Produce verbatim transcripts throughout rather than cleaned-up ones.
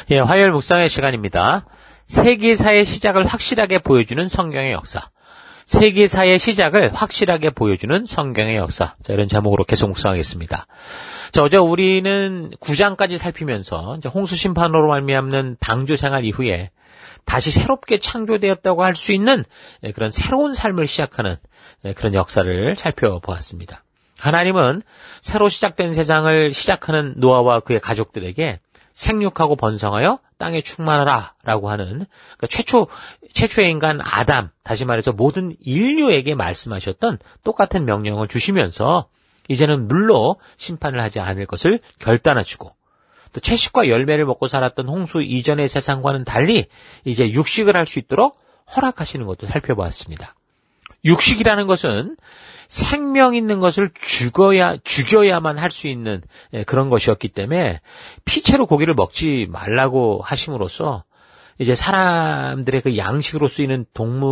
예, 화요일 묵상의 시간입니다. 세계사의 시작을 확실하게 보여주는 성경의 역사. 세계사의 시작을 확실하게 보여주는 성경의 역사. 자, 이런 제목으로 계속 묵상하겠습니다. 자, 어제 우리는 구 장까지 살피면서 이제 홍수 심판으로 말미암는 방주 생활 이후에 다시 새롭게 창조되었다고 할 수 있는 그런 새로운 삶을 시작하는 그런 역사를 살펴보았습니다. 하나님은 새로 시작된 세상을 시작하는 노아와 그의 가족들에게 생육하고 번성하여 땅에 충만하라 라고 하는 그러니까 최초, 최초의 인간 아담, 다시 말해서 모든 인류에게 말씀하셨던 똑같은 명령을 주시면서 이제는 물로 심판을 하지 않을 것을 결단하시고 또 채식과 열매를 먹고 살았던 홍수 이전의 세상과는 달리 이제 육식을 할 수 있도록 허락하시는 것도 살펴보았습니다. 육식이라는 것은 생명 있는 것을 죽어야, 죽여야만 할 수 있는 그런 것이었기 때문에 피채로 고기를 먹지 말라고 하심으로써 이제 사람들의 그 양식으로 쓰이는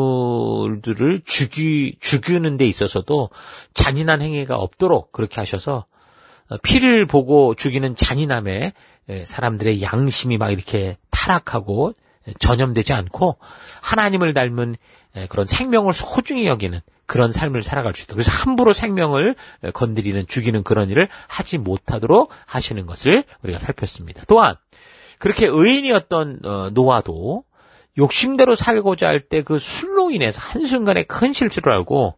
동물들을 죽이, 죽이는 데 있어서도 잔인한 행위가 없도록 그렇게 하셔서 피를 보고 죽이는 잔인함에 사람들의 양심이 막 이렇게 타락하고 전염되지 않고 하나님을 닮은 그런 생명을 소중히 여기는 그런 삶을 살아갈 수 있다. 그래서 함부로 생명을 건드리는 죽이는 그런 일을 하지 못하도록 하시는 것을 우리가 살폈습니다. 또한 그렇게 의인이었던 노아도 욕심대로 살고자 할 때 그 술로 인해서 한순간에 큰 실수를 하고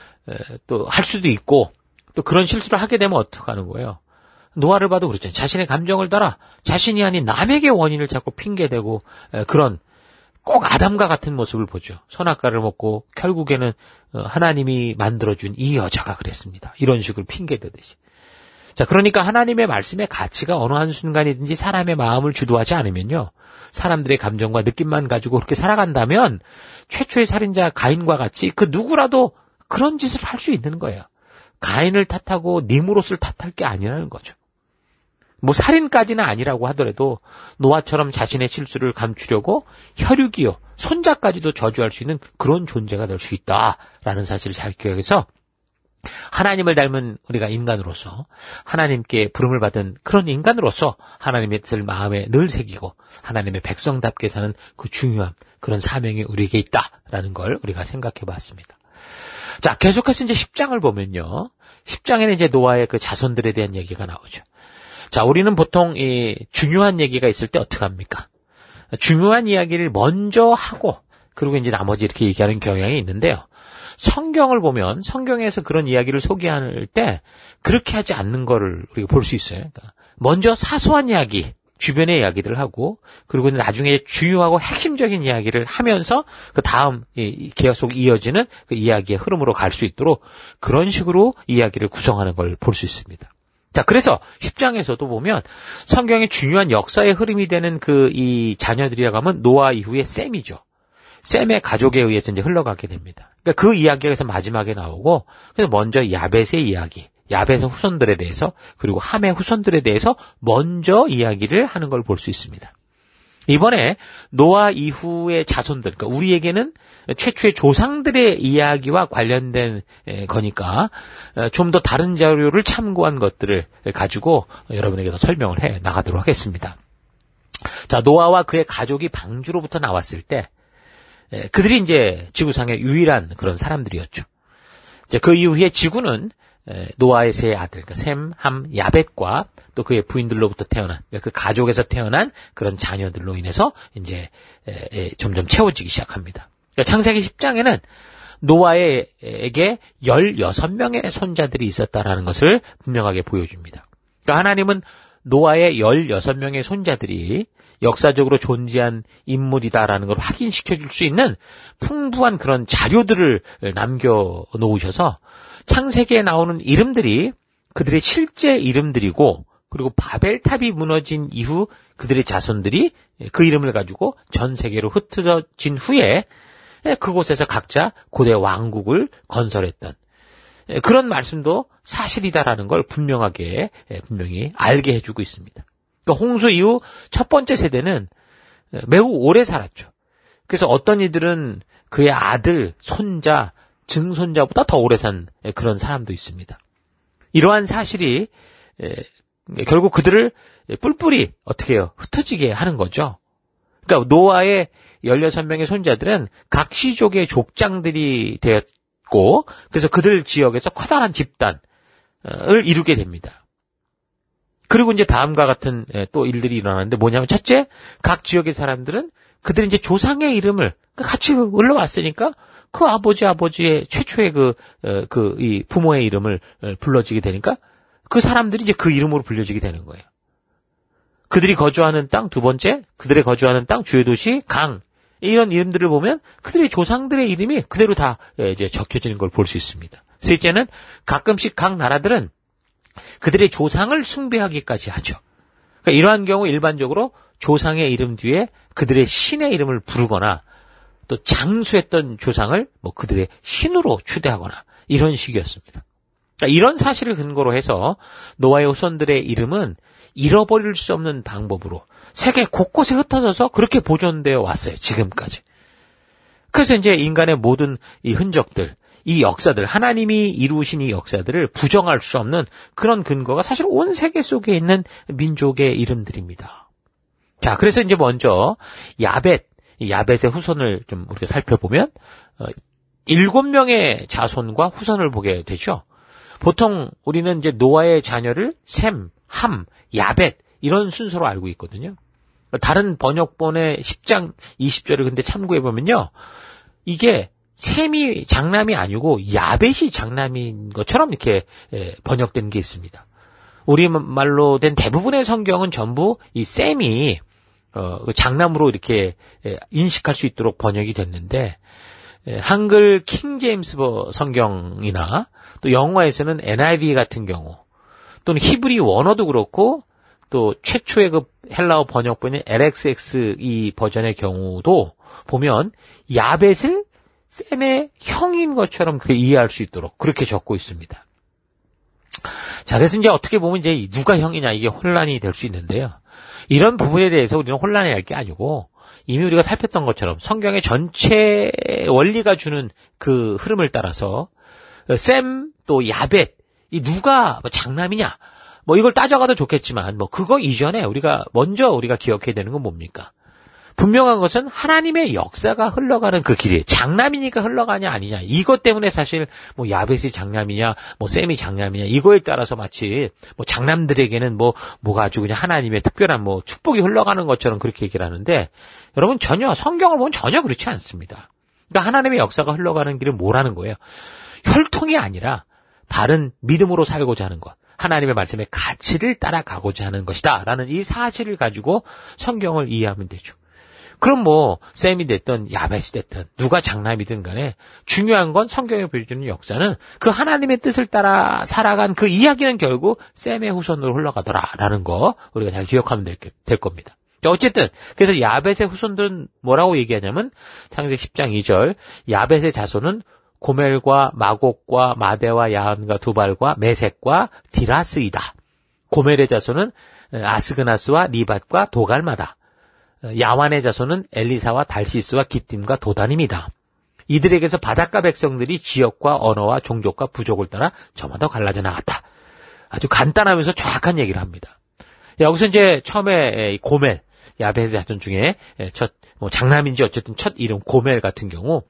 또 할 수도 있고 또 그런 실수를 하게 되면 어떡하는 거예요. 노아를 봐도 그렇잖아요. 자신의 감정을 따라 자신이 아닌 남에게 원인을 자꾸 핑계대고 그런 꼭 아담과 같은 모습을 보죠. 선악과를 먹고 결국에는 하나님이 만들어준 이 여자가 그랬습니다. 이런 식으로 핑계대듯이. 자, 그러니까 하나님의 말씀의 가치가 어느 한순간이든지 사람의 마음을 주도하지 않으면요. 사람들의 감정과 느낌만 가지고 그렇게 살아간다면 최초의 살인자 가인과 같이 그 누구라도 그런 짓을 할 수 있는 거예요. 가인을 탓하고 니무롯을 탓할 게 아니라는 거죠. 뭐 살인까지는 아니라고 하더라도 노아처럼 자신의 실수를 감추려고 혈육이요 손자까지도 저주할 수 있는 그런 존재가 될 수 있다라는 사실을 잘 기억해서 하나님을 닮은 우리가 인간으로서 하나님께 부름을 받은 그런 인간으로서 하나님의 뜻을 마음에 늘 새기고 하나님의 백성답게 사는 그 중요한 그런 사명이 우리에게 있다라는 걸 우리가 생각해 봤습니다. 자, 계속해서 이제 십 장을 보면요. 십 장에는 이제 노아의 그 자손들에 대한 얘기가 나오죠. 자, 우리는 보통 이 중요한 얘기가 있을 때 어떻게 합니까? 중요한 이야기를 먼저 하고 그리고 이제 나머지 이렇게 얘기하는 경향이 있는데요. 성경을 보면 성경에서 그런 이야기를 소개할 때 그렇게 하지 않는 거를 우리가 볼 수 있어요. 그러니까 먼저 사소한 이야기, 주변의 이야기들을 하고 그리고 나중에 중요하고 핵심적인 이야기를 하면서 그 다음 계속 이어지는 그 이야기의 흐름으로 갈 수 있도록 그런 식으로 이야기를 구성하는 걸 볼 수 있습니다. 자, 그래서 십 장에서도 보면 성경의 중요한 역사의 흐름이 되는 그 이 자녀들이라고 하면 노아 이후의 셈이죠. 셈의 가족에 의해서 이제 흘러가게 됩니다. 그러니까 그 이야기가 마지막에 나오고 그래서 먼저 야벳의 이야기, 야벳의 후손들에 대해서 그리고 함의 후손들에 대해서 먼저 이야기를 하는 걸 볼 수 있습니다. 이번에 노아 이후의 자손들, 그러니까 우리에게는 최초의 조상들의 이야기와 관련된 거니까 좀 더 다른 자료를 참고한 것들을 가지고 여러분에게 더 설명을 해 나가도록 하겠습니다. 자, 노아와 그의 가족이 방주로부터 나왔을 때 그들이 이제 지구상의 유일한 그런 사람들이었죠. 그 이후에 지구는 노아의 세 아들, 그러니까 셈, 함, 야벳과 또 그의 부인들로부터 태어난, 그 가족에서 태어난 그런 자녀들로 인해서 이제 점점 채워지기 시작합니다. 그러니까 창세기 십 장에는 노아에게 열여섯 명의 손자들이 있었다라는 것을 분명하게 보여줍니다. 그러니까 하나님은 노아의 열여섯 명의 손자들이 역사적으로 존재한 인물이다라는 걸 확인시켜 줄 수 있는 풍부한 그런 자료들을 남겨 놓으셔서 창세기에 나오는 이름들이 그들의 실제 이름들이고 그리고 바벨탑이 무너진 이후 그들의 자손들이 그 이름을 가지고 전 세계로 흩어진 후에 그곳에서 각자 고대 왕국을 건설했던 그런 말씀도 사실이다라는 걸 분명하게 분명히 알게 해주고 있습니다. 그러니까 홍수 이후 첫 번째 세대는 매우 오래 살았죠. 그래서 어떤 이들은 그의 아들, 손자, 증손자보다 더 오래 산 그런 사람도 있습니다. 이러한 사실이 결국 그들을 뿔뿔이 어떻게 해요? 흩어지게 하는 거죠. 그러니까 노아의 열여섯 명의 손자들은 각 시족의 족장들이 되었고 그래서 그들 지역에서 커다란 집단을 이루게 됩니다. 그리고 이제 다음과 같은 또 일들이 일어나는데 뭐냐면 첫째, 각 지역의 사람들은 그들이 이제 조상의 이름을 같이 올라왔으니까 그 아버지 아버지의 최초의 그 그 이 부모의 이름을 불러지게 되니까 그 사람들이 이제 그 이름으로 불려지게 되는 거예요. 그들이 거주하는 땅, 두 번째, 그들의 거주하는 땅, 주요 도시, 강, 이런 이름들을 보면 그들의 조상들의 이름이 그대로 다 이제 적혀지는 걸 볼 수 있습니다. 셋째는 가끔씩 각 나라들은 그들의 조상을 숭배하기까지 하죠. 그러니까 이러한 경우 일반적으로 조상의 이름 뒤에 그들의 신의 이름을 부르거나 또 장수했던 조상을 뭐 그들의 신으로 추대하거나 이런 식이었습니다. 그러니까 이런 사실을 근거로 해서 노아의 후손들의 이름은 잃어버릴 수 없는 방법으로 세계 곳곳에 흩어져서 그렇게 보존되어 왔어요. 지금까지. 그래서 이제 인간의 모든 이 흔적들, 이 역사들, 하나님이 이루신 이 역사들을 부정할 수 없는 그런 근거가 사실 온 세계 속에 있는 민족의 이름들입니다. 자, 그래서 이제 먼저 야벳, 야벳의 후손을 좀 우리가 살펴보면 어, 일곱 명의 자손과 후손을 보게 되죠. 보통 우리는 이제 노아의 자녀를 셈, 함, 야벳 이런 순서로 알고 있거든요. 다른 번역본의 십 장 이십 절을 근데 참고해보면요. 이게 셈이 장남이 아니고 야벳이 장남인 것처럼 이렇게 번역된 게 있습니다. 우리말로 된 대부분의 성경은 전부 이 셈이 장남으로 이렇게 인식할 수 있도록 번역이 됐는데 한글 킹 제임스 성경이나 또 영어에서는 엔 아이 브이 같은 경우 또는 히브리 원어도 그렇고 또 최초의 그 헬라어 번역본인 엘 엑스 엑스 이 버전의 경우도 보면 야벳을 셈의 형인 것처럼 그렇게 이해할 수 있도록 그렇게 적고 있습니다. 자, 그래서 이제 어떻게 보면 이제 누가 형이냐 이게 혼란이 될 수 있는데요. 이런 부분에 대해서 우리는 혼란해야 할 게 아니고 이미 우리가 살폈던 것처럼 성경의 전체 원리가 주는 그 흐름을 따라서 셈 또 야벳 이 누가 뭐 장남이냐 뭐 이걸 따져가도 좋겠지만 뭐 그거 이전에 우리가 먼저 우리가 기억해야 되는 건 뭡니까? 분명한 것은 하나님의 역사가 흘러가는 그 길이 장남이니까 흘러가냐 아니냐 이것 때문에 사실 뭐 야벳이 장남이냐 뭐 셈이 장남이냐 이거에 따라서 마치 뭐 장남들에게는 뭐 뭐가 아주 그냥 하나님의 특별한 뭐 축복이 흘러가는 것처럼 그렇게 얘기를 하는데 여러분 전혀 성경을 보면 전혀 그렇지 않습니다. 그러니까 하나님의 역사가 흘러가는 길은 뭐라는 거예요? 혈통이 아니라 바른 믿음으로 살고자 하는 것. 하나님의 말씀의 가치를 따라가고자 하는 것이다. 라는 이 사실을 가지고 성경을 이해하면 되죠. 그럼 뭐 셈이 됐든 야벳이 됐든 누가 장남이든 간에 중요한 건 성경에 보여주는 역사는 그 하나님의 뜻을 따라 살아간 그 이야기는 결국 셈의 후손으로 흘러가더라라는 거 우리가 잘 기억하면 될, 될 겁니다. 어쨌든 그래서 야벳의 후손들은 뭐라고 얘기하냐면 창세기 십 장 이 절 야벳의 자손은 고멜과 마곡과 마대와 야한과 두발과 메색과 디라스이다. 고멜의 자손은 아스그나스와 리밧과 도갈마다. 야완의 자손은 엘리사와 달시스와 기띔과 도단입니다. 이들에게서 바닷가 백성들이 지역과 언어와 종족과 부족을 따라 저마다 갈라져 나갔다. 아주 간단하면서 정확한 얘기를 합니다. 여기서 이제 처음에 고멜, 야벳의 자손 중에 첫, 뭐 장남인지 어쨌든 첫 이름 고멜 같은 경우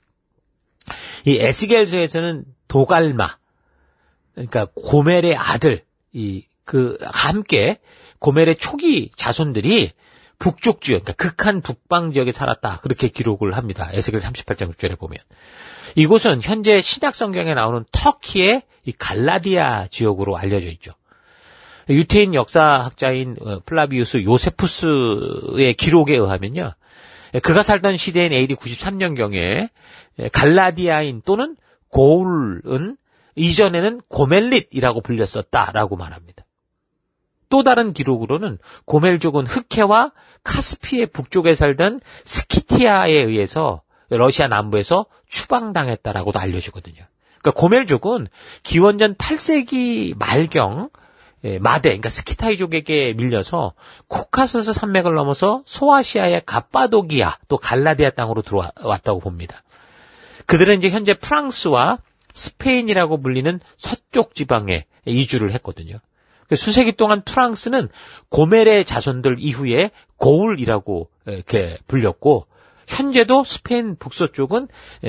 이 에스겔서에서는 도갈마, 그러니까 고멜의 아들, 이, 그, 함께 고멜의 초기 자손들이 북쪽 지역, 그러니까 극한 북방 지역에 살았다. 그렇게 기록을 합니다. 에스겔 삼십팔 장 육 절에 보면. 이곳은 현재 신약 성경에 나오는 터키의 이 갈라디아 지역으로 알려져 있죠. 유태인 역사학자인 플라비우스 요세푸스의 기록에 의하면요. 그가 살던 시대인 에이디 구십삼 년경에 갈라디아인 또는 고울은 이전에는 고멜릿이라고 불렸었다라고 말합니다. 또 다른 기록으로는 고멜족은 흑해와 카스피의 북쪽에 살던 스키티아에 의해서 러시아 남부에서 추방당했다라고도 알려지거든요. 그러니까 고멜족은 기원전 팔 세기 말경 마대, 그러니까 스키타이족에게 밀려서 코카소스 산맥을 넘어서 소아시아의 갑바도기아 또 갈라디아 땅으로 들어왔다고 봅니다. 그들은 이제 현재 프랑스와 스페인이라고 불리는 서쪽 지방에 이주를 했거든요. 수세기 동안 프랑스는 고멜의 자손들 이후에 고울이라고 이렇게 불렸고, 현재도 스페인 북서쪽은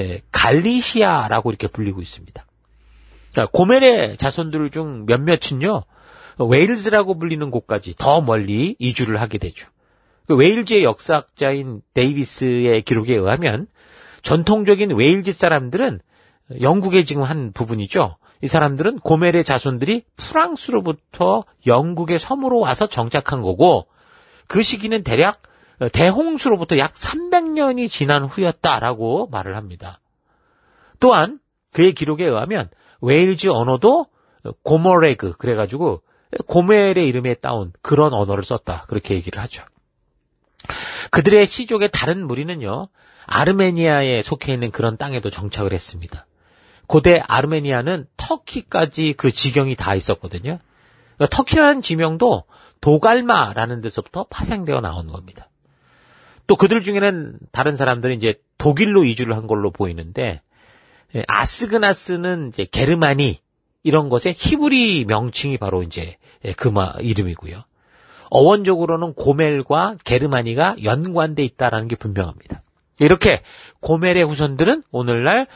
갈리시아라고 이렇게 불리고 있습니다. 고멜의 자손들 중 몇몇은요, 웨일즈라고 불리는 곳까지 더 멀리 이주를 하게 되죠. 웨일즈의 역사학자인 데이비스의 기록에 의하면 전통적인 웨일즈 사람들은 영국의 지금 한 부분이죠. 이 사람들은 고멜의 자손들이 프랑스로부터 영국의 섬으로 와서 정착한 거고, 그 시기는 대략 대홍수로부터 약 삼백 년이 지난 후였다라고 말을 합니다. 또한 그의 기록에 의하면 웨일즈 언어도 고머레그, 그래가지고 고멜의 이름에 따온 그런 언어를 썼다, 그렇게 얘기를 하죠. 그들의 시족의 다른 무리는요, 아르메니아에 속해 있는 그런 땅에도 정착을 했습니다. 고대 아르메니아는 터키까지 그 지경이 다 있었거든요. 그러니까 터키라는 지명도 도갈마라는 데서부터 파생되어 나온 겁니다. 또 그들 중에는 다른 사람들은 이제 독일로 이주를 한 걸로 보이는데, 아스그나스는 이제 게르마니 이런 것의 히브리 명칭이 바로 이제 그 이름이고요. 어원적으로는 고멜과 게르마니가 연관돼 있다라는 게 분명합니다. 이렇게 고멜의 후손들은 오늘날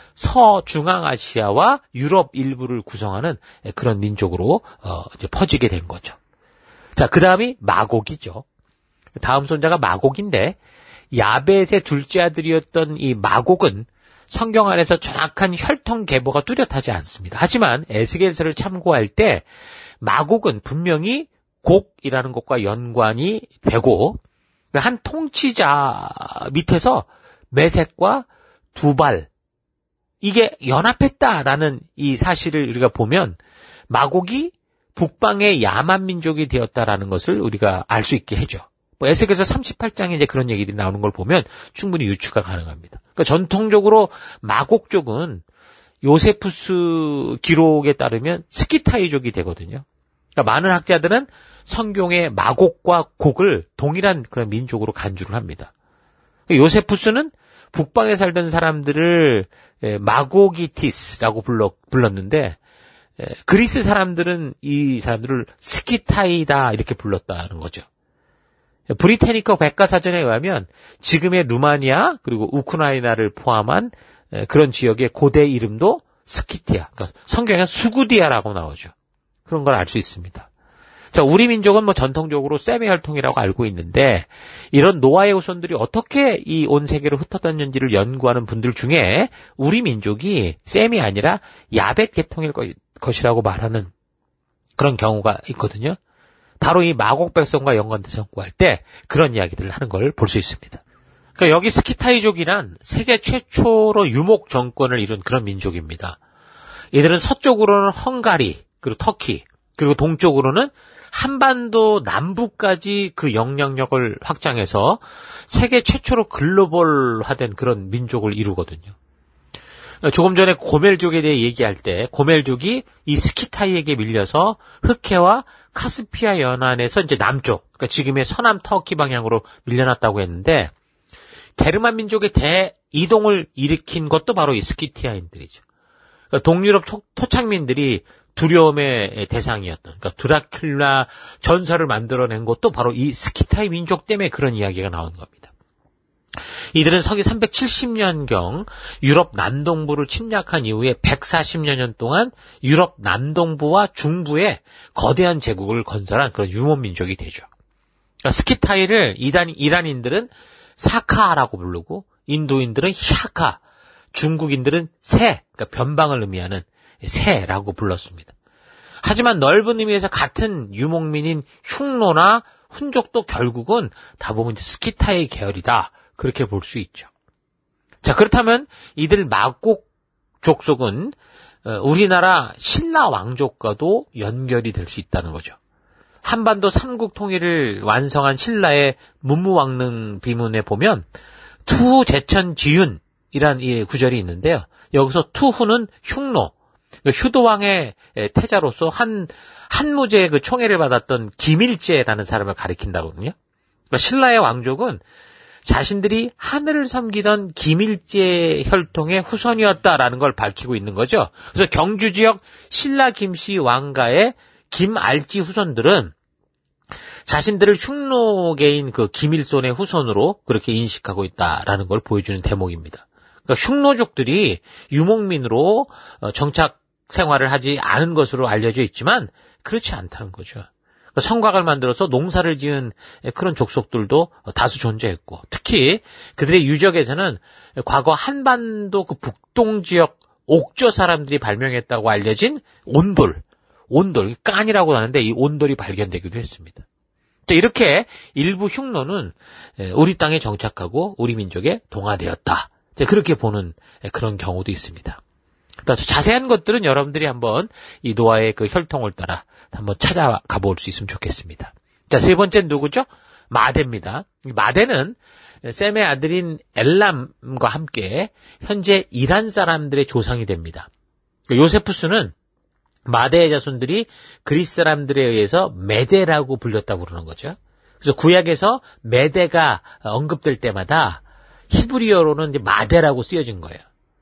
서중앙아시아와 유럽 일부를 구성하는 그런 민족으로 어 이제 퍼지게 된 거죠. 자, 그 다음이 마곡이죠. 다음 손자가 마곡인데, 야벳의 둘째 아들이었던 이 마곡은 성경 안에서 정확한 혈통 계보가 뚜렷하지 않습니다. 하지만 에스겔서를 참고할 때 마곡은 분명히 곡이라는 것과 연관이 되고, 한 통치자 밑에서 메색과 두발, 이게 연합했다라는 이 사실을 우리가 보면 마곡이 북방의 야만 민족이 되었다라는 것을 우리가 알 수 있게 해줘. 뭐 에스겔서 삼십팔 장에 이제 그런 얘기들이 나오는 걸 보면 충분히 유추가 가능합니다. 그러니까 전통적으로 마곡 쪽은 요세푸스 기록에 따르면 스키타이족이 되거든요. 그러니까 많은 학자들은 성경의 마곡과 곡을 동일한 그런 민족으로 간주를 합니다. 요세푸스는 북방에 살던 사람들을 마고기티스라고 불러, 불렀는데, 그리스 사람들은 이 사람들을 스키타이다 이렇게 불렀다는 거죠. 브리테니커 백과사전에 의하면 지금의 루마니아 그리고 우크라이나를 포함한 그런 지역의 고대 이름도 스키티아, 그러니까 성경에 수구디아라고 나오죠. 그런 걸 알 수 있습니다. 자, 우리 민족은 뭐 전통적으로 셈의 혈통이라고 알고 있는데, 이런 노아의 후손들이 어떻게 이 온 세계로 흩어졌는지를 연구하는 분들 중에 우리 민족이 셈이 아니라 야벳 계통일 것이라고 말하는 그런 경우가 있거든요. 바로 이 마곡 백성과 연관돼서 연구할 때 그런 이야기들을 하는 걸 볼 수 있습니다. 그러니까 여기 스키타이족이란 세계 최초로 유목 정권을 이룬 그런 민족입니다. 이들은 서쪽으로는 헝가리, 그리고 터키, 그리고 동쪽으로는 한반도 남부까지 그 영향력을 확장해서 세계 최초로 글로벌화된 그런 민족을 이루거든요. 조금 전에 고멜족에 대해 얘기할 때 고멜족이 이 스키타이에게 밀려서 흑해와 카스피아 연안에서 이제 남쪽, 그러니까 지금의 서남 터키 방향으로 밀려났다고 했는데, 게르만 민족의 대이동을 일으킨 것도 바로 이 스키티아인들이죠. 그러니까 동유럽 토, 토착민들이 두려움의 대상이었던, 그러니까 드라큘라 전설을 만들어낸 것도 바로 이 스키타이 민족 때문에 그런 이야기가 나오는 겁니다. 이들은 서기 삼백칠십 년경 유럽 남동부를 침략한 이후에 백사십여 년 동안 유럽 남동부와 중부에 거대한 제국을 건설한 그런 유목민족이 되죠. 그러니까 스키타이를 이단, 이란인들은 사카라고 부르고, 인도인들은 샤카, 중국인들은 새, 그러니까 변방을 의미하는 새라고 불렀습니다. 하지만 넓은 의미에서 같은 유목민인 흉노나 훈족도 결국은 다 보면 이제 스키타이 계열이다, 그렇게 볼 수 있죠. 자, 그렇다면 이들 마곡 족속은 우리나라 신라 왕족과도 연결이 될 수 있다는 거죠. 한반도 삼국 통일을 완성한 신라의 문무왕릉 비문에 보면 투후 제천지윤이란 이 구절이 있는데요. 여기서 투후는 흉노, 휴도왕의 태자로서 한 한무제의 그 총애를 받았던 김일제라는 사람을 가리킨다거든요. 그러니까 신라의 왕족은 자신들이 하늘을 섬기던 김일제 혈통의 후손이었다라는 걸 밝히고 있는 거죠. 그래서 경주 지역 신라 김씨 왕가의 김알지 후손들은 자신들을 흉노계인 그 김일손의 후손으로 그렇게 인식하고 있다라는 걸 보여주는 대목입니다. 그러니까 흉노족들이 유목민으로 정착 생활을 하지 않은 것으로 알려져 있지만 그렇지 않다는 거죠. 성곽을 만들어서 농사를 지은 그런 족속들도 다수 존재했고, 특히 그들의 유적에서는 과거 한반도 그 북동 지역 옥저 사람들이 발명했다고 알려진 온돌, 온돌, 깐이라고 하는데 이 온돌이 발견되기도 했습니다. 이렇게 일부 흉노는 우리 땅에 정착하고 우리 민족에 동화되었다. 그렇게 보는 그런 경우도 있습니다. 자세한 것들은 여러분들이 한번 이 노아의 그 혈통을 따라 한번 찾아가 볼 수 있으면 좋겠습니다. 자, 세 번째는 누구죠? 마대입니다. 마대는 셈의 아들인 엘람과 함께 현재 이란 사람들의 조상이 됩니다. 요세푸스는 마대의 자손들이 그리스 사람들에 의해서 메데라고 불렸다고 그러는 거죠. 그래서 구약에서 메데가 언급될 때마다 히브리어로는 이제 마대라고 쓰여진 거예요.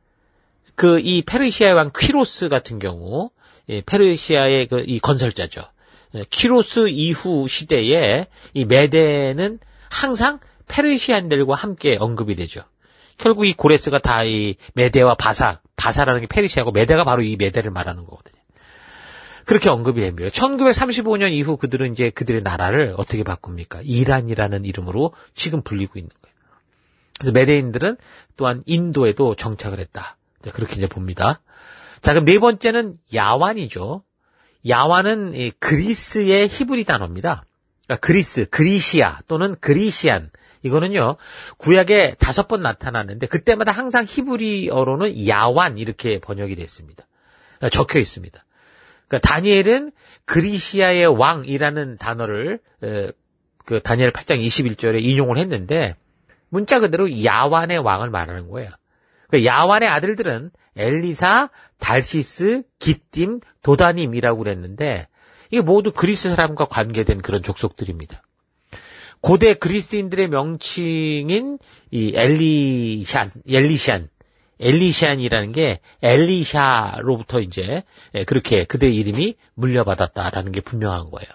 그 이 페르시아의 왕 퀴로스 같은 경우, 예, 페르시아의 그 이 건설자죠. 예, 퀴로스 이후 시대에 이 메데는 항상 페르시안들과 함께 언급이 되죠. 결국 이 고레스가 다 이 메데와 바사, 바사라는 게 페르시아고 메데가 바로 이 메데를 말하는 거거든요. 그렇게 언급이 됩니다. 천구백삼십오 년 이후 그들은 이제 그들의 나라를 어떻게 바꿉니까? 이란이라는 이름으로 지금 불리고 있는 거예요. 그래서 메데인들은 또한 인도에도 정착을 했다. 그렇게 이제 봅니다. 자, 그럼 네 번째는 야완이죠. 야완은 이 그리스의 히브리 단어입니다. 그러니까 그리스, 그리시아 또는 그리시안. 이거는요, 구약에 다섯 번 나타나는데 그때마다 항상 히브리어로는 야완 이렇게 번역이 됐습니다. 그러니까 적혀 있습니다. 그러니까 다니엘은 그리시아의 왕이라는 단어를 에, 그 다니엘 팔 장 이십일 절에 인용을 했는데 문자 그대로 야완의 왕을 말하는 거예요. 그러니까 야완의 아들들은 엘리사, 달시스, 기띔, 도다님이라고 그랬는데 이게 모두 그리스 사람과 관계된 그런 족속들입니다. 고대 그리스인들의 명칭인 이 엘리샨, 엘리샨, 엘리샨이라는 게 엘리샤로부터 이제 그렇게 그들의 이름이 물려받았다라는 게 분명한 거예요.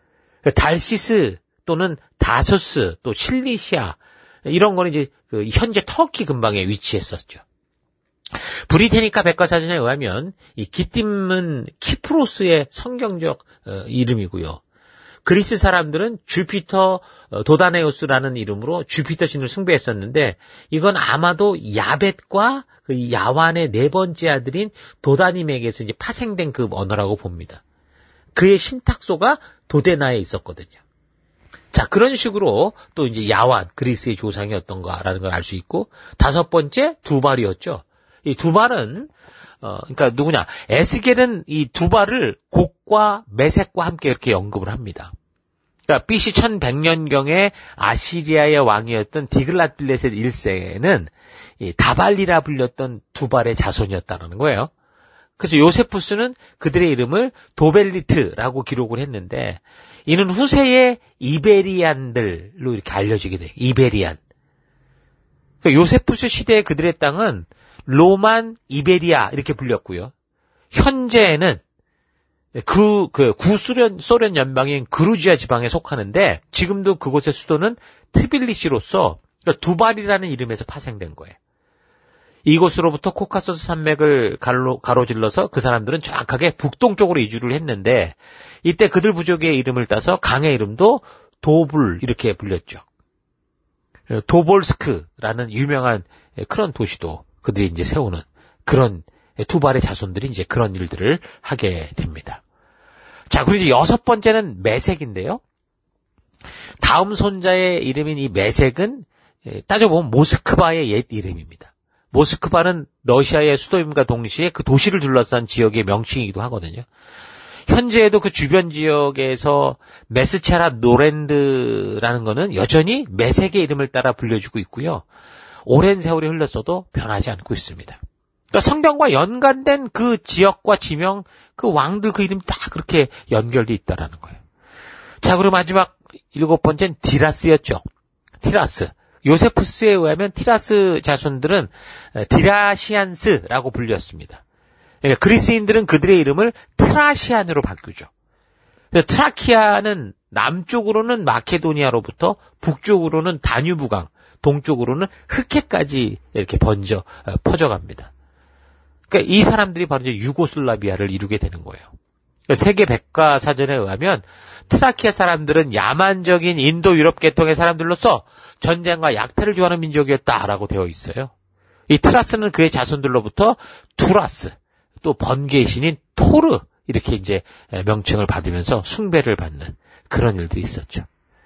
달시스 또는 다소스 또 실리시아 이런 거는 이제 그 현재 터키 근방에 위치했었죠. 브리테니카 백과사전에 의하면 이 기띔은 키프로스의 성경적 어, 이름이고요. 그리스 사람들은 주피터 어, 도다네우스라는 이름으로 주피터 신을 숭배했었는데 이건 아마도 야벳과 그 야완의 네 번째 아들인 도다님에게서 이제 파생된 그 언어라고 봅니다. 그의 신탁소가 도데나에 있었거든요. 자, 그런 식으로 또 이제 야완, 그리스의 조상이었던가라는 걸 알 수 있고, 다섯 번째, 두발이었죠. 이 두발은, 어, 그러니까 누구냐. 에스겔은 이 두발을 곡과 메색과 함께 이렇게 언급을 합니다. 그러니까 비씨 천백 년경에 아시리아의 왕이었던 디글랏빌레셋 일 세는 이 다발리라 불렸던 두발의 자손이었다는 거예요. 그래서 요세푸스는 그들의 이름을 도벨리트라고 기록을 했는데 이는 후세의 이베리안들로 이렇게 알려지게 돼요. 이베리안. 그러니까 요세푸스 시대의 그들의 땅은 로만 이베리아 이렇게 불렸고요. 현재는 그, 그 구소련 소련 연방인 그루지아 지방에 속하는데 지금도 그곳의 수도는 트빌리시로서 그러니까 두발이라는 이름에서 파생된 거예요. 이곳으로부터 코카소스 산맥을 가로, 가로질러서 그 사람들은 정확하게 북동쪽으로 이주를 했는데 이때 그들 부족의 이름을 따서 강의 이름도 도불 이렇게 불렸죠. 도볼스크라는 유명한 그런 도시도 그들이 이제 세우는 그런 두발의 자손들이 이제 그런 일들을 하게 됩니다. 자, 그리고 이제 여섯 번째는 메색인데요. 다음 손자의 이름인 이 메색은 따져보면 모스크바의 옛 이름입니다. 모스크바는 러시아의 수도임과 동시에 그 도시를 둘러싼 지역의 명칭이기도 하거든요. 현재에도 그 주변 지역에서 메스차라 노랜드라는 거는 여전히 메색의 이름을 따라 불려주고 있고요. 오랜 세월이 흘렀어도 변하지 않고 있습니다. 그러니까 성경과 연관된 그 지역과 지명, 그 왕들 그 이름이 다 그렇게 연결돼 있다라는 거예요. 자, 그리고 마지막 일곱 번째는 디라스였죠. 티라스. 요세푸스에 의하면 티라스 자손들은 디라시안스라고 불렸습니다. 그러니까 그리스인들은 그들의 이름을 트라시안으로 바꾸죠. 트라키아는 남쪽으로는 마케도니아로부터 북쪽으로는 다뉴브강, 동쪽으로는 흑해까지 이렇게 번져 퍼져갑니다. 그러니까 이 사람들이 바로 이제 유고슬라비아를 이루게 되는 거예요. 세계 백과사전에 의하면 트라키아 사람들은 야만적인 인도 유럽 계통의 사람들로서 전쟁과 약탈을 좋아하는 민족이었다라고 되어 있어요. 이 트라스는 그의 자손들로부터 투라스, 또 번개의 신인 토르 이렇게 이제 명칭을 받으면서 숭배를 받는 그런 일들이 있었죠.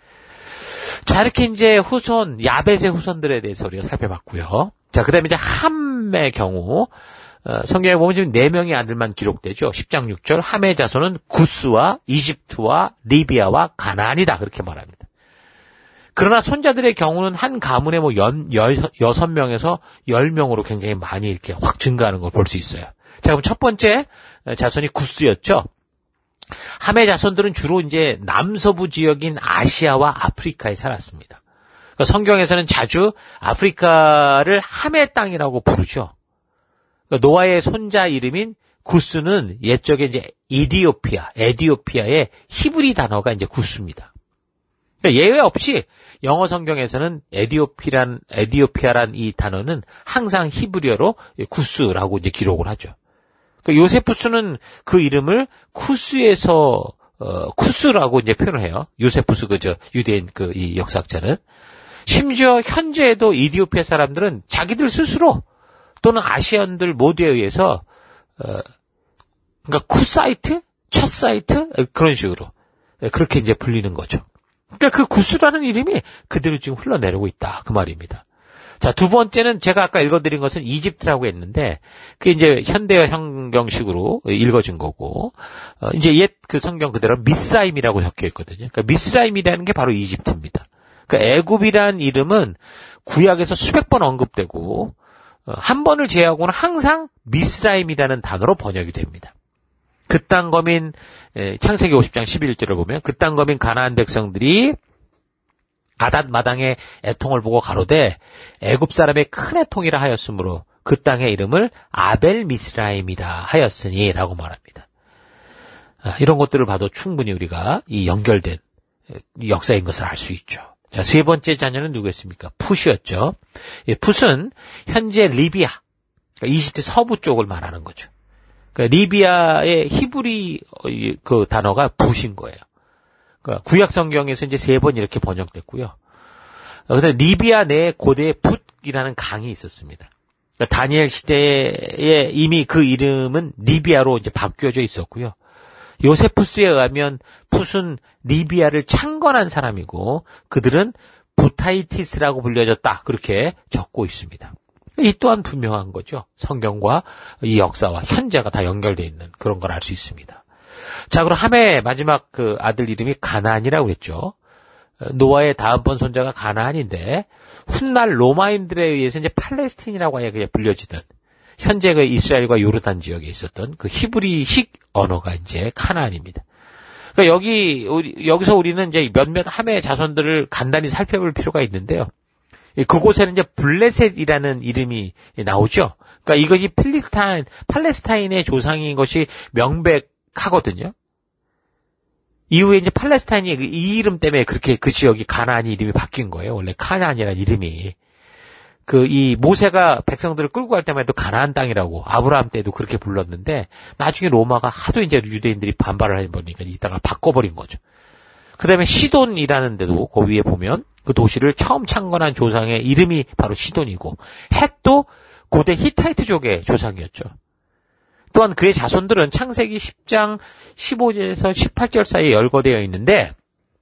자, 이렇게 이제 후손, 야벳의 후손들에 대해서 우리가 살펴봤고요. 자, 그 다음에 이제 함의 경우, 어, 성경에 보면 지금 네 명의 아들만 기록되죠. 십 장 육 절, 함의 자손은 구스와 이집트와 리비아와 가나안이다. 그렇게 말합니다. 그러나 손자들의 경우는 한 가문에 뭐 연, 여, 여섯 명에서 열 명으로 굉장히 많이 이렇게 확 증가하는 걸 볼 수 있어요. 자, 그럼 첫 번째 자손이 구스였죠. 함의 자손들은 주로 이제 남서부 지역인 아시아와 아프리카에 살았습니다. 그러니까 성경에서는 자주 아프리카를 함의 땅이라고 부르죠. 그러니까 노아의 손자 이름인 구스는 옛적에 이제 이디오피아, 에디오피아의 히브리 단어가 이제 구스입니다. 그러니까 예외 없이 영어 성경에서는 에디오피란, 에디오피아란 이 단어는 항상 히브리어로 구스라고 이제 기록을 하죠. 그러니까 요세푸스는 그 이름을 쿠스에서 어, 쿠스라고 이제 표현을 해요. 요세푸스 그저 유대인 그 이 역사학자는 심지어 현재에도 이디오피아 사람들은 자기들 스스로 또는 아시안들 모두에 의해서 어, 그러니까 쿠사이트, 첫 사이트 그런 식으로 그렇게 이제 불리는 거죠. 그러니까 그 구스라는 이름이 그대로 지금 흘러내리고 있다 그 말입니다. 자, 두 번째는 제가 아까 읽어드린 것은 이집트라고 했는데, 그게 이제 현대어 성경식으로 읽어진 거고, 어, 이제 옛 그 성경 그대로 미스라임이라고 적혀 있거든요. 그러니까 미스라임이라는 게 바로 이집트입니다. 그러니까 애굽이란 이름은 구약에서 수백 번 언급되고, 어, 한 번을 제외하고는 항상 미스라임이라는 단어로 번역이 됩니다. 그 땅 거민, 에, 창세기 오십 장 십일 절을 보면, 그 땅 거민 가나안 백성들이 아닷 마당의 애통을 보고 가로되 애굽 사람의 큰 애통이라 하였으므로 그 땅의 이름을 아벨 미스라임이라 하였으니라고 말합니다. 아, 이런 것들을 봐도 충분히 우리가 이 연결된 역사인 것을 알 수 있죠. 자, 세 번째 자녀는 누구였습니까? 푸시였죠. 예, 풋은 현재 리비아, 그러니까 이집트 서부 쪽을 말하는 거죠. 그러니까 리비아의 히브리 그 단어가 붓인 거예요. 그러니까 구약 성경에서 이제 세 번 이렇게 번역됐고요. 그래서 리비아 내에 고대의 붓이라는 강이 있었습니다. 그러니까 다니엘 시대에 이미 그 이름은 리비아로 이제 바뀌어져 있었고요. 요세푸스에 의하면 풋은 리비아를 창건한 사람이고 그들은 부타이티스라고 불려졌다. 그렇게 적고 있습니다. 이 또한 분명한 거죠. 성경과 이 역사와 현재가 다 연결되어 있는 그런 걸 알 수 있습니다. 자, 그럼 함의 마지막 그 아들 이름이 가나안이라고 그랬죠. 노아의 다음번 손자가 가나안인데 훗날 로마인들에 의해서 이제 팔레스틴이라고 아예 그냥 불려지던 현재 그 이스라엘과 요르단 지역에 있었던 그 히브리식 언어가 이제 카나안입니다. 그러니까 여기 우리, 여기서 우리는 이제 몇몇 함의 자손들을 간단히 살펴볼 필요가 있는데요. 그곳에는 이제 블레셋이라는 이름이 나오죠. 그러니까 이것이 필리스타인, 팔레스타인의 조상인 것이 명백하거든요. 이후에 이제 팔레스타인이 이 이름 때문에 그렇게 그 지역이 가나안이 이름이 바뀐 거예요. 원래 카나안이라는 이름이. 그 이 모세가 백성들을 끌고 갈 때만 해도 가나안 땅이라고 아브라함 때도 그렇게 불렀는데 나중에 로마가 하도 이제 유대인들이 반발을 해버리니까 이 땅을 바꿔버린 거죠. 그 다음에 시돈이라는 데도 그 위에 보면 그 도시를 처음 창건한 조상의 이름이 바로 시돈이고 헷도 고대 히타이트족의 조상이었죠. 또한 그의 자손들은 창세기 십 장 십오 절에서 십팔 절 사이에 열거되어 있는데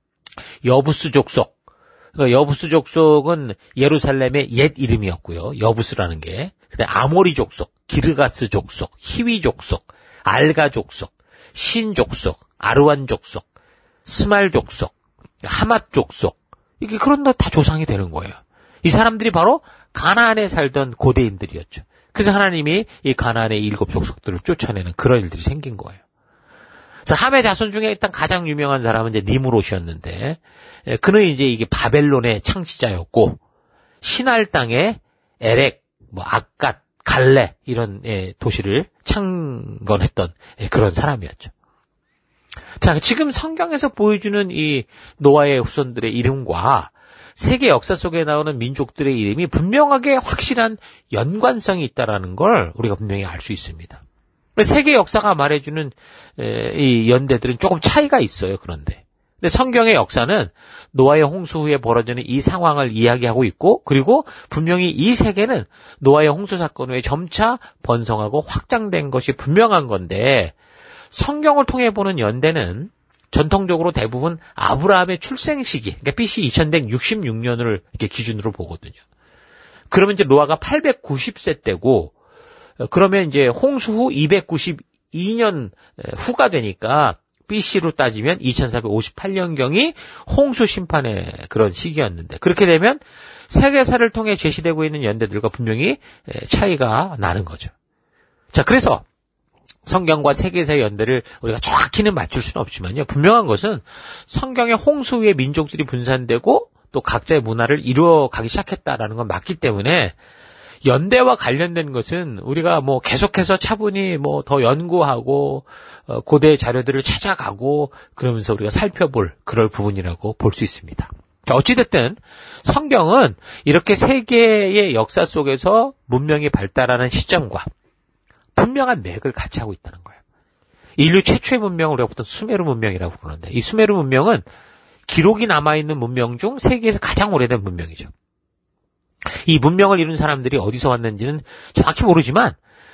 여부스 족속, 그러니까 여부스 족속은 예루살렘의 옛 이름이었고요. 여부스라는 게. 그다음에 아모리 족속, 기르가스 족속, 히위 족속, 알가 족속, 신 족속, 아르완 족속, 스말 족속, 하맛 족속. 이게 그런 거 다 조상이 되는 거예요. 이 사람들이 바로 가나안에 살던 고대인들이었죠. 그래서 하나님이 이 가나안의 일곱 족속들을 쫓아내는 그런 일들이 생긴 거예요. 자, 함의 자손 중에 일단 가장 유명한 사람은 이제 니므롯이었는데, 그는 이제 이게 바벨론의 창시자였고, 신할 땅에 에렉, 뭐 아갓, 갈레 이런 예, 도시를 창건했던 예, 그런 사람이었죠. 자, 지금 성경에서 보여주는 이 노아의 후손들의 이름과 세계 역사 속에 나오는 민족들의 이름이 분명하게 확실한 연관성이 있다는 걸 우리가 분명히 알 수 있습니다. 세계 역사가 말해주는 이 연대들은 조금 차이가 있어요. 그런데. 근데 성경의 역사는 노아의 홍수 후에 벌어지는 이 상황을 이야기하고 있고, 그리고 분명히 이 세계는 노아의 홍수 사건 후에 점차 번성하고 확장된 것이 분명한 건데, 성경을 통해 보는 연대는 전통적으로 대부분 아브라함의 출생 시기, 그러니까 비씨 이천백육십육 년을 이렇게 기준으로 보거든요. 그러면 이제 노아가 팔백구십 세 때고, 그러면 이제 홍수 후 이백구십이 년 후가 되니까 비씨로 따지면 이천사백오십팔 년경이 홍수 심판의 그런 시기였는데, 그렇게 되면 세계사를 통해 제시되고 있는 연대들과 분명히 차이가 나는 거죠. 자, 그래서 성경과 세계사의 연대를 우리가 정확히는 맞출 수는 없지만요. 분명한 것은 성경의 홍수 후에 민족들이 분산되고 또 각자의 문화를 이루어가기 시작했다라는 건 맞기 때문에 연대와 관련된 것은 우리가 뭐 계속해서 차분히 뭐 더 연구하고 어 고대 자료들을 찾아가고 그러면서 우리가 살펴볼 그럴 부분이라고 볼 수 있습니다. 자, 어찌됐든 성경은 이렇게 세계의 역사 속에서 문명이 발달하는 시점과 분명한 맥을 같이 하고 있다는 거예요. 인류 최초의 문명을 우리가 보통 수메르 문명이라고 부르는데, 이 수메르 문명은 기록이 남아있는 문명 중 세계에서 가장 오래된 문명이죠. 이 문명을 이룬 사람들이 어디서 왔는지는 정확히 모르지만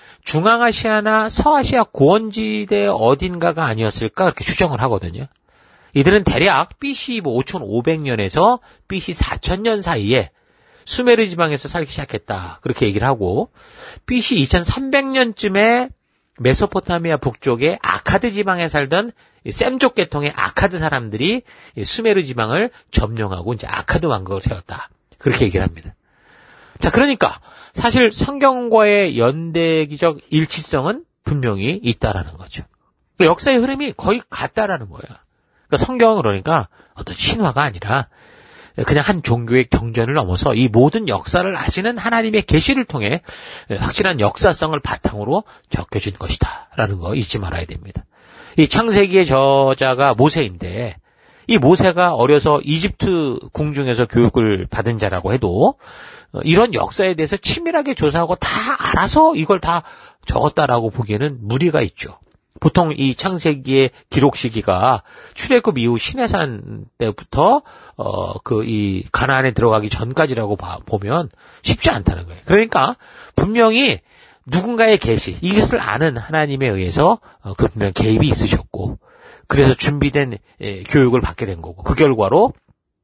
중앙아시아나 서아시아 고원지대 어딘가가 아니었을까 그렇게 추정을 하거든요. 이들은 대략 비씨 오천오백 년에서 비씨 사천 년 사이에 수메르 지방에서 살기 시작했다 그렇게 얘기를 하고, 비씨 이천삼백 년쯤에 메소포타미아 북쪽의 아카드 지방에 살던 셈족 계통의 아카드 사람들이 수메르 지방을 점령하고 이제 아카드 왕국을 세웠다 그렇게 얘기를 합니다. 자, 그러니까 사실 성경과의 연대기적 일치성은 분명히 있다라는 거죠. 역사의 흐름이 거의 같다라는 거예요. 그러니까 성경은 그러니까 어떤 신화가 아니라 그냥 한 종교의 경전을 넘어서 이 모든 역사를 아시는 하나님의 계시를 통해 확실한 역사성을 바탕으로 적혀진 것이다라는 거 잊지 말아야 됩니다. 이 창세기의 저자가 모세인데, 이 모세가 어려서 이집트 궁중에서 교육을 받은 자라고 해도 이런 역사에 대해서 치밀하게 조사하고 다 알아서 이걸 다 적었다라고 보기에는 무리가 있죠. 보통 이 창세기의 기록 시기가 출애굽 이후 시내산 때부터 어 그 이 가나안에 들어가기 전까지라고 봐, 보면 쉽지 않다는 거예요. 그러니까 분명히 누군가의 계시, 이것을 아는 하나님에 의해서 어, 그 분명 개입이 있으셨고, 그래서 준비된 예, 교육을 받게 된 거고, 그 결과로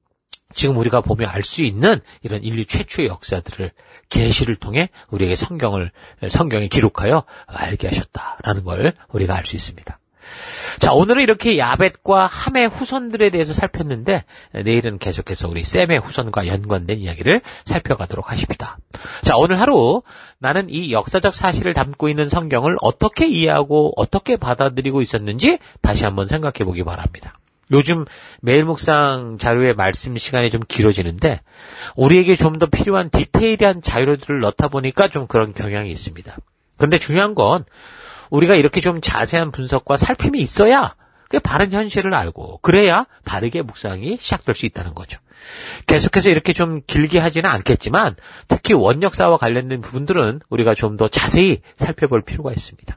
지금 우리가 보면 알 수 있는 이런 인류 최초의 역사들을 계시를 통해 우리에게 성경을 성경에 기록하여 알게 하셨다라는 걸 우리가 알 수 있습니다. 자, 오늘은 이렇게 야벳과 함의 후손들에 대해서 살폈는데, 내일은 계속해서 우리 셈의 후손과 연관된 이야기를 살펴가도록 하십니다. 자, 오늘 하루 나는 이 역사적 사실을 담고 있는 성경을 어떻게 이해하고 어떻게 받아들이고 있었는지 다시 한번 생각해 보기 바랍니다. 요즘 매일 묵상 자료의 말씀 시간이 좀 길어지는데 우리에게 좀 더 필요한 디테일한 자료들을 넣다 보니까 좀 그런 경향이 있습니다. 그런데 중요한 건 우리가 이렇게 좀 자세한 분석과 살핌이 있어야 그 바른 현실을 알고, 그래야 바르게 묵상이 시작될 수 있다는 거죠. 계속해서 이렇게 좀 길게 하지는 않겠지만 특히 원역사와 관련된 부분들은 우리가 좀 더 자세히 살펴볼 필요가 있습니다.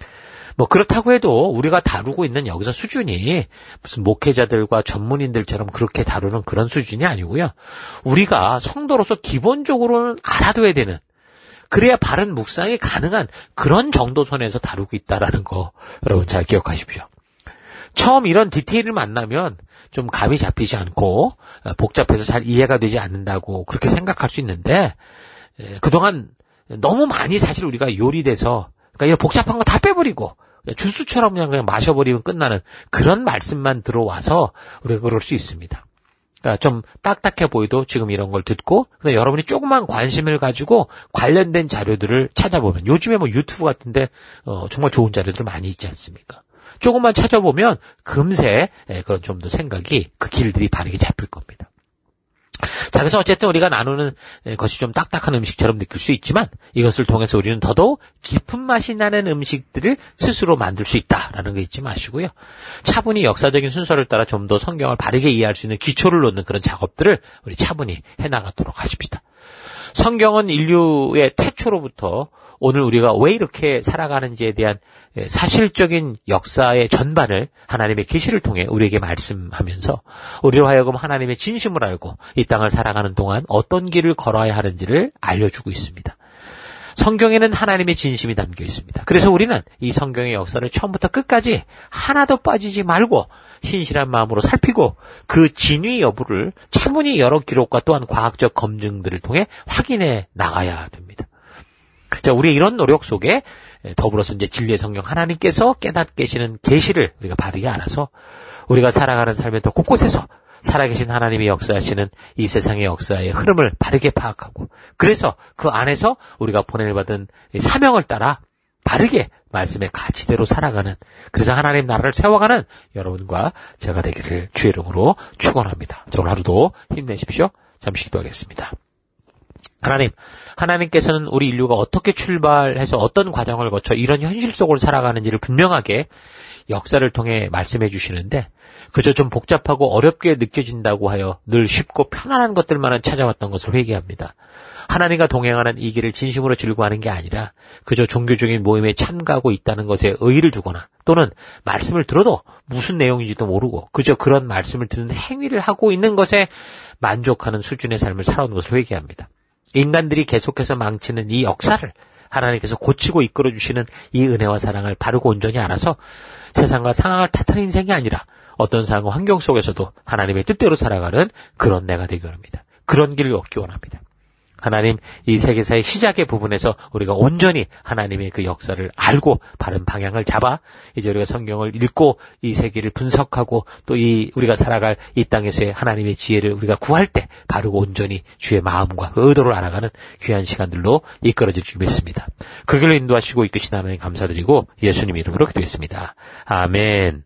뭐 그렇다고 해도 우리가 다루고 있는 여기서 수준이 무슨 목회자들과 전문인들처럼 그렇게 다루는 그런 수준이 아니고요. 우리가 성도로서 기본적으로는 알아둬야 되는, 그래야 바른 묵상이 가능한 그런 정도 선에서 다루고 있다라는 거 여러분 잘 기억하십시오. 처음 이런 디테일을 만나면 좀 감이 잡히지 않고 복잡해서 잘 이해가 되지 않는다고 그렇게 생각할 수 있는데, 그동안 너무 많이 사실 우리가 요리돼서 그러니까 이런 복잡한 거 다 빼버리고 주스처럼 그냥, 그냥 마셔버리면 끝나는 그런 말씀만 들어와서 우리가 그럴 수 있습니다. 그러니까 좀 딱딱해 보여도 지금 이런 걸 듣고, 근데 여러분이 조금만 관심을 가지고 관련된 자료들을 찾아보면, 요즘에 뭐 유튜브 같은데 어, 정말 좋은 자료들 많이 있지 않습니까? 조금만 찾아보면 금세 그런 좀 더 생각이, 그 길들이 바르게 잡힐 겁니다. 자, 그래서 어쨌든 우리가 나누는 것이 좀 딱딱한 음식처럼 느낄 수 있지만 이것을 통해서 우리는 더더욱 깊은 맛이 나는 음식들을 스스로 만들 수 있다라는 거 잊지 마시고요. 차분히 역사적인 순서를 따라 좀 더 성경을 바르게 이해할 수 있는 기초를 놓는 그런 작업들을 우리 차분히 해나가도록 하십시다. 성경은 인류의 태초로부터 오늘 우리가 왜 이렇게 살아가는지에 대한 사실적인 역사의 전반을 하나님의 계시를 통해 우리에게 말씀하면서 우리로 하여금 하나님의 진심을 알고 이 땅을 살아가는 동안 어떤 길을 걸어야 하는지를 알려주고 있습니다. 성경에는 하나님의 진심이 담겨 있습니다. 그래서 우리는 이 성경의 역사를 처음부터 끝까지 하나도 빠지지 말고 신실한 마음으로 살피고 그 진위 여부를 차분히 여러 기록과 또한 과학적 검증들을 통해 확인해 나가야 됩니다. 자, 우리의 이런 노력 속에 더불어서 이제 진리의 성경 하나님께서 깨닫게 계시는 계시를 우리가 바르게 알아서 우리가 살아가는 삶의 또 곳곳에서 살아계신 하나님이 역사하시는 이 세상의 역사의 흐름을 바르게 파악하고 그래서 그 안에서 우리가 보냄을 받은 사명을 따라 바르게 말씀의 가치대로 살아가는 그래서 하나님 나라를 세워가는 여러분과 제가 되기를 주의 이름으로 축원합니다. 자, 오늘 하루도 힘내십시오. 잠시 기도하겠습니다. 하나님, 하나님께서는 우리 인류가 어떻게 출발해서 어떤 과정을 거쳐 이런 현실 속으로 살아가는지를 분명하게 역사를 통해 말씀해 주시는데 그저 좀 복잡하고 어렵게 느껴진다고 하여 늘 쉽고 편안한 것들만은 찾아왔던 것을 회개합니다. 하나님과 동행하는 이 길을 진심으로 즐거워하는 게 아니라 그저 종교적인 모임에 참가하고 있다는 것에 의의를 두거나 또는 말씀을 들어도 무슨 내용인지도 모르고 그저 그런 말씀을 듣는 행위를 하고 있는 것에 만족하는 수준의 삶을 살아오는 것을 회개합니다. 인간들이 계속해서 망치는 이 역사를 하나님께서 고치고 이끌어주시는 이 은혜와 사랑을 바르고 온전히 알아서 세상과 상황을 탓하는 인생이 아니라 어떤 상황 환경 속에서도 하나님의 뜻대로 살아가는 그런 내가 되기 원합니다. 그런 길을 얻기 원합니다. 하나님, 이 세계사의 시작의 부분에서 우리가 온전히 하나님의 그 역사를 알고 바른 방향을 잡아 이제 우리가 성경을 읽고 이 세계를 분석하고 또 이 우리가 살아갈 이 땅에서의 하나님의 지혜를 우리가 구할 때 바르고 온전히 주의 마음과 그 의도를 알아가는 귀한 시간들로 이끌어질 줄 믿습니다. 그 길로 인도하시고 이끄신 하나님 감사드리고 예수님 이름으로 기도했습니다. 아멘.